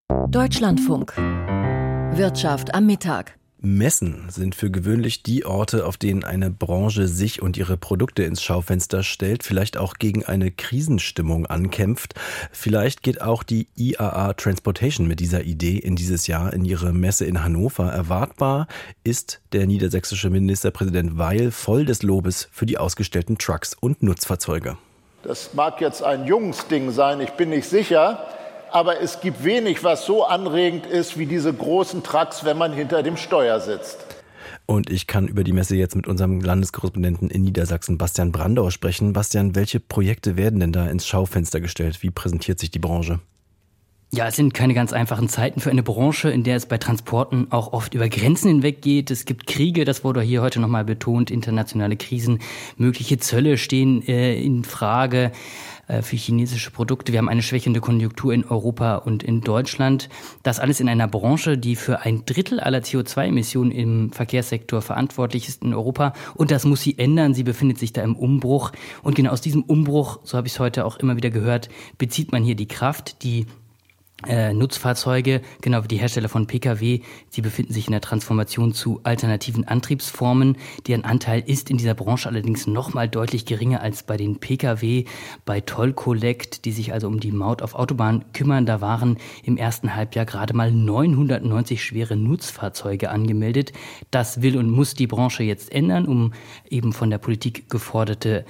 Deutschlandfunk. Wirtschaft am Mittag. Messen sind für gewöhnlich die Orte, auf denen eine Branche sich und ihre Produkte ins Schaufenster stellt, vielleicht auch gegen eine Krisenstimmung ankämpft. Vielleicht geht auch die IAA Transportation mit dieser Idee in dieses Jahr in ihre Messe in Hannover. Erwartbar ist der niedersächsische Ministerpräsident Weil voll des Lobes für die ausgestellten Trucks und Nutzfahrzeuge. Das mag jetzt ein Jungsding sein, ich bin nicht sicher. Aber es gibt wenig, was so anregend ist wie diese großen Trucks, wenn man hinter dem Steuer sitzt. Und ich kann über die Messe jetzt mit unserem Landeskorrespondenten in Niedersachsen, Bastian Brandauer, sprechen. Bastian, welche Projekte werden denn da ins Schaufenster gestellt? Wie präsentiert sich die Branche? Ja, es sind keine ganz einfachen Zeiten für eine Branche, in der es bei Transporten auch oft über Grenzen hinweg geht. Es gibt Kriege, das wurde hier heute nochmal betont, internationale Krisen, mögliche Zölle stehen in Frage für chinesische Produkte. Wir haben eine schwächende Konjunktur in Europa und in Deutschland. Das alles in einer Branche, die für 1/3 aller CO2-Emissionen im Verkehrssektor verantwortlich ist in Europa. Und das muss sie ändern. Sie befindet sich da im Umbruch. Und genau aus diesem Umbruch, so habe ich es heute auch immer wieder gehört, bezieht man hier die Kraft, die Nutzfahrzeuge, genau wie die Hersteller von Pkw, sie befinden sich in der Transformation zu alternativen Antriebsformen. Deren Anteil ist in dieser Branche allerdings nochmal deutlich geringer als bei den Pkw. Bei Toll Collect, die sich also um die Maut auf Autobahnen kümmern, da waren im ersten Halbjahr gerade mal 990 schwere Nutzfahrzeuge angemeldet. Das will und muss die Branche jetzt ändern, um eben von der Politik geforderte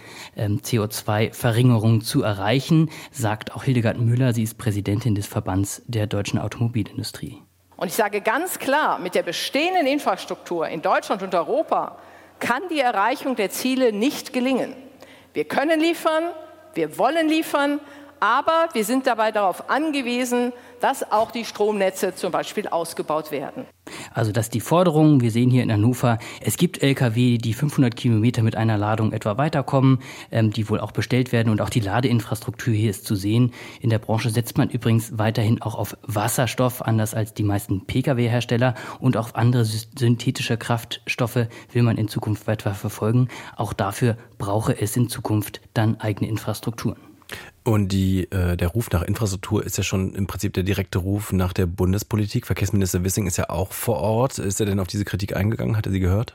CO2-Verringerung zu erreichen, sagt auch Hildegard Müller. Sie ist Präsidentin des Verbands der deutschen Automobilindustrie. Und ich sage ganz klar, mit der bestehenden Infrastruktur in Deutschland und Europa kann die Erreichung der Ziele nicht gelingen. Wir können liefern, wir wollen liefern, aber wir sind dabei darauf angewiesen, dass auch die Stromnetze zum Beispiel ausgebaut werden. Also das ist die Forderung. Wir sehen hier in Hannover, es gibt Lkw, die 500 Kilometer mit einer Ladung etwa weiterkommen, die wohl auch bestellt werden. Und auch die Ladeinfrastruktur hier ist zu sehen. In der Branche setzt man übrigens weiterhin auch auf Wasserstoff, anders als die meisten Pkw-Hersteller. Und auch andere synthetische Kraftstoffe will man in Zukunft weiter verfolgen. Auch dafür brauche es in Zukunft dann eigene Infrastrukturen. Und der Ruf nach Infrastruktur ist ja schon im Prinzip der direkte Ruf nach der Bundespolitik. Verkehrsminister Wissing ist ja auch vor Ort. Ist er denn auf diese Kritik eingegangen? Hat er sie gehört?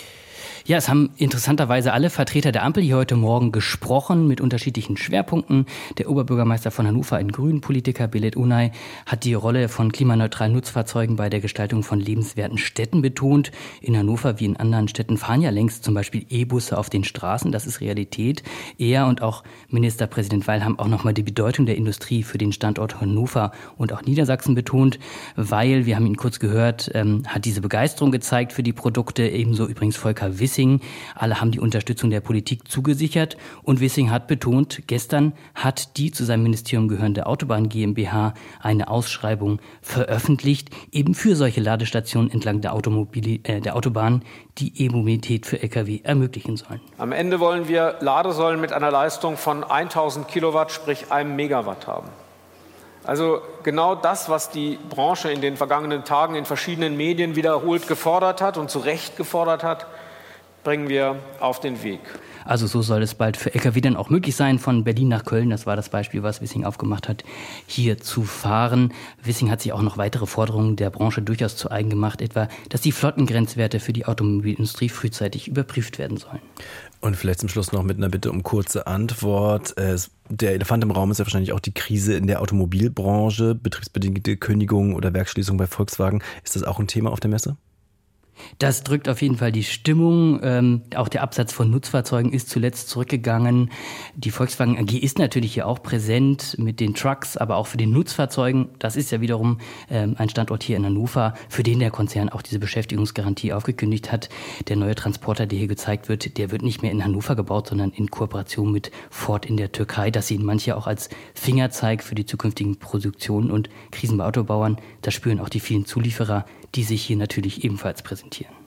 Ja, es haben interessanterweise alle Vertreter der Ampel hier heute Morgen gesprochen mit unterschiedlichen Schwerpunkten. Der Oberbürgermeister von Hannover, ein Grünen-Politiker, Belet Unay, hat die Rolle von klimaneutralen Nutzfahrzeugen bei der Gestaltung von lebenswerten Städten betont. In Hannover wie in anderen Städten fahren ja längst zum Beispiel E-Busse auf den Straßen. Das ist Realität. Er und auch Ministerpräsident Weil haben auch nochmal die Bedeutung der Industrie für den Standort Hannover und auch Niedersachsen betont. Weil, wir haben ihn kurz gehört, hat diese Begeisterung gezeigt für die Produkte. Ebenso übrigens Volker Wissing. Alle haben die Unterstützung der Politik zugesichert. Und Wissing hat betont, gestern hat die zu seinem Ministerium gehörende Autobahn GmbH eine Ausschreibung veröffentlicht, eben für solche Ladestationen entlang der Autobahn, die E-Mobilität für Lkw ermöglichen sollen. Am Ende wollen wir Ladesäulen mit einer Leistung von 1000 Kilowatt, sprich 1 Megawatt haben. Also genau das, was die Branche in den vergangenen Tagen in verschiedenen Medien wiederholt gefordert hat und zu Recht gefordert hat, bringen wir auf den Weg. Also so soll es bald für Lkw dann auch möglich sein, von Berlin nach Köln, das war das Beispiel, was Wissing aufgemacht hat, hier zu fahren. Wissing hat sich auch noch weitere Forderungen der Branche durchaus zu eigen gemacht, etwa, dass die Flottengrenzwerte für die Automobilindustrie frühzeitig überprüft werden sollen. Und vielleicht zum Schluss noch mit einer Bitte um kurze Antwort. Der Elefant im Raum ist ja wahrscheinlich auch die Krise in der Automobilbranche, betriebsbedingte Kündigung oder Werksschließung bei Volkswagen. Ist das auch ein Thema auf der Messe? Das drückt auf jeden Fall die Stimmung. Auch der Absatz von Nutzfahrzeugen ist zuletzt zurückgegangen. Die Volkswagen AG ist natürlich hier auch präsent mit den Trucks, aber auch für den Nutzfahrzeugen. Das ist ja wiederum ein Standort hier in Hannover, für den der Konzern auch diese Beschäftigungsgarantie aufgekündigt hat. Der neue Transporter, der hier gezeigt wird, der wird nicht mehr in Hannover gebaut, sondern in Kooperation mit Ford in der Türkei. Das sehen manche auch als Fingerzeig für die zukünftigen Produktionen und Krisen bei Autobauern. Das spüren auch die vielen Zulieferer, die sich hier natürlich ebenfalls präsentieren.